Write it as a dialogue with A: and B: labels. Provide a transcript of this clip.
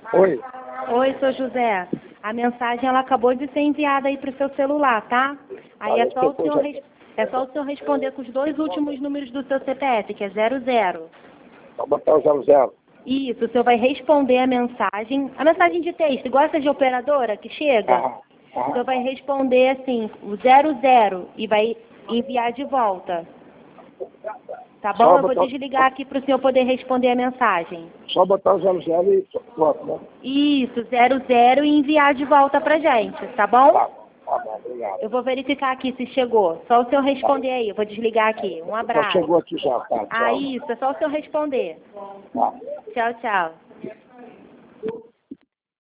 A: Oi.
B: Oi, sou José. A mensagem ela acabou de ser enviada aí para o seu celular, tá? Aí é só o senhor responder com os dois últimos números do seu CPF, que é 00.
A: Só botar o 00.
B: Isso, o senhor vai responder a mensagem de texto, igual essa de operadora que chega. O senhor vai responder assim, o 00 e vai enviar de volta. Tá bom? Eu vou desligar aqui para o senhor poder responder a mensagem.
A: Só botar o 00 e pronto, né?
B: Isso, 00 e enviar de volta pra gente, tá bom?
A: Tá bom, obrigado.
B: Eu vou verificar aqui se chegou. Só o senhor responder aí, eu vou desligar aqui. Um abraço.
A: Já chegou aqui já, tá? Tchau.
B: Isso, é só o senhor responder.
A: Tá.
B: Tchau, tchau.